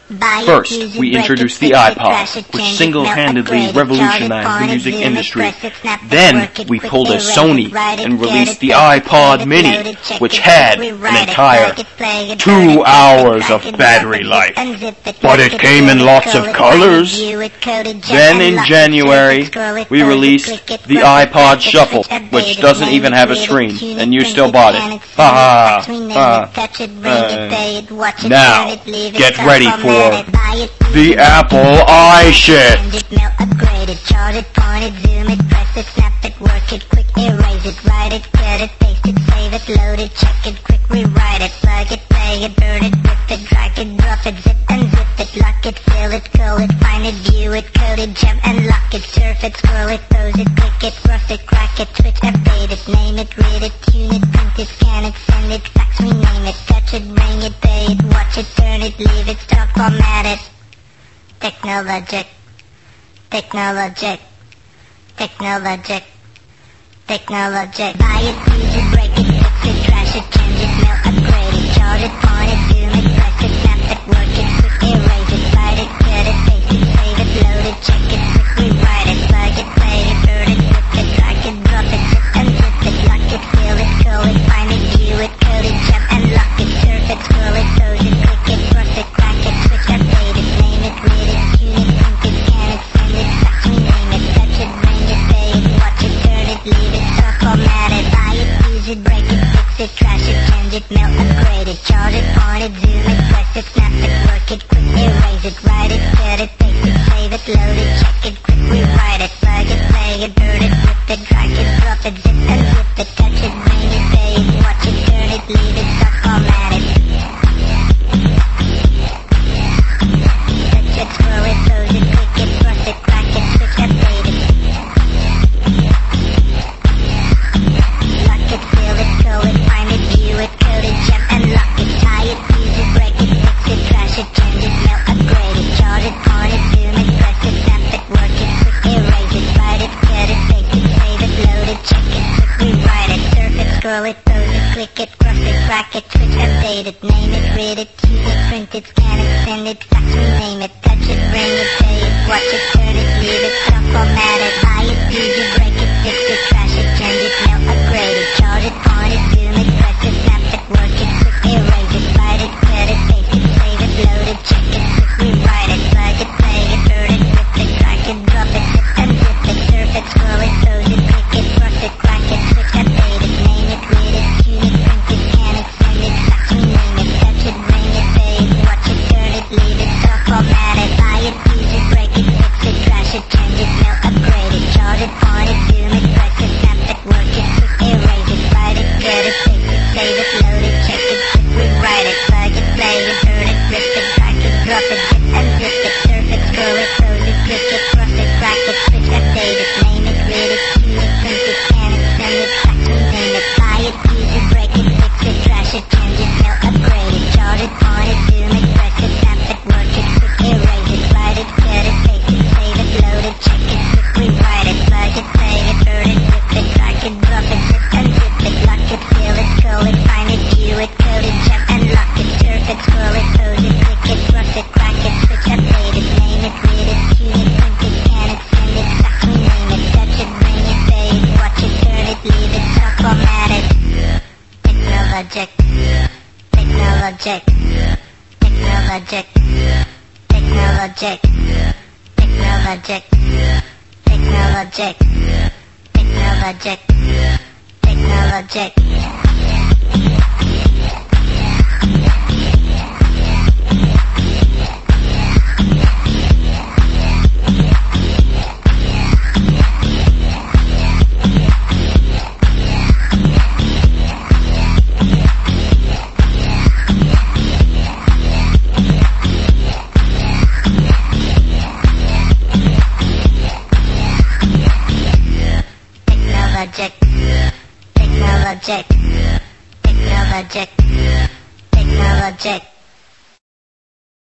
First, we introduced the iPod, which single-handedly revolutionized the music industry. Then, we pulled a Sony and released the iPod Mini, which had an entire 2 hours of battery life. But it came in lots of colors. Then in January, we released the iPod Shuffle, which doesn't even have a screen, and you still bought it. Ha ha. Now, get ready for the Apple iShit. Upgrade it, charge it, point it, zoom it, press it, snap it, work it, quick erase it, write it, cut it, paste it, save it, load it, check it, quick rewrite it, plug it, play it, burn it, rip it, drag it, drop it, zip and zip it, lock it, fill it, call it, find it, view it, code it, jump and lock it, surf it, scroll it, pose it, click it, cross it, crack it, switch, update it, name it, read it, tune it, print it, scan it, send it, fax, rename it, touch it, ring it, pay it, watch it, turn it, leave it, stop, format it. Technologic, technologic, technologic, technologic. Buy it, use it, break it, fix it, trash it, change it, mail, upgrade it, charge it, point it, zoom it, press it, snap it, work it, quick erase it, write it, cut it, paste it, save it, load it, check it, quick rewrite it, plug it, play it, burn it, rip it, drag it, drop it, zip and zip it, lock it, fill it, call it, find it, view it, code it, jump and lock it, surf it, scroll it, pose it, click it, cross it, crack it, switch, update it, name it, read it, tune it, print it, scan it, send it, fax, rename it, touch it, ring it, pay it, watch it, turn it, leave it, stop, format it, buy it, use it, break it, fix it, trash it, change it, mail, upgrade it, charge it, point it, zoom it, press it, snap it, work it, quick erase it, write it, cut it, paste it, save it, load it, check it, quick rewrite it, plug it, play it, burn it, rip it, drag it, drop it, zip and zip it, touch it, ring it, pay it, watch it, turn it, leave it, stop, format it. Touch it, scroll it, pose it, click it, cross it, crack it, switch, update it. Lock it, fill it, call it, find it, view it, code it, jump and lock it, tie it, use it, break it, fix it, trash it, change it, mail, upgrade it, charge it, point it, zoom it, press it, snap it, work it, quick erase it, write it, cut it, paste it, save it, load it, check it, quick rewrite it, surf it, scroll it, pose it, click it, cross it, crack it, switch, update it, name it, read it, tune it, print it, scan it, send it, fax, rename it, touch it, ring it, pay it, watch it, turn it, leave it, stop, format it, buy it, use it, break it, fix it, trash it, change it, mail, upgrade it, charge it, point it, zoom it, press it, snap it, work it, quick erase it, write it, cut it, paste it, save it, load it, check it, quick rewrite it, plug it, play it, burn it, rip it, drag it, drop it, zip and zip it, surf it, scroll it, pose it, click it, cross it, crack it, switch, update it, name it, read it, tune it, print it, scan it, send it, fax, rename it, touch it, ring it, pay it, watch it, turn it, leave it, stop, format it, buy it, use it, break it, fix it, trash it, change it, mail, upgrade it, charge it, point it, zoom it, press it, snap it, work it, quick erase it, write it, cut it, paste it, save it, load it, check it, quick rewrite it, plug it, play it, burn it, rip it, drag it, drop it, zip and zip it, surf it, scroll it, pose it, click it, cross it, crack it, switch, update it, name it, read it, tune it, print it, scan it, send it, fax, rename it, buy it, use it, break it, fix it, trash it, change it, mail, upgrade it, charge it, point it, zoom it, press it, snap it, work it, quick erase it, write it, cut it, paste it, save it, load it, check it, quick rewrite it, plug it, play it, burn it, rip it, drag it, drop it, zip and zip it, lock it, fill it, call it, find it, view it, code it, jump and lock it, surf it, scroll it, pose it, click it, cross it, crack it, switch, update it, name it, read it, tune it, print it, scan it, send it, fax, rename it, touch it, ring it, pay it, watch it, turn it, leave it, stop, format it. Technologic, technologic, technologic, technologic, technologic, technologic, technologic, technologic. Technologic, technologic, technologic.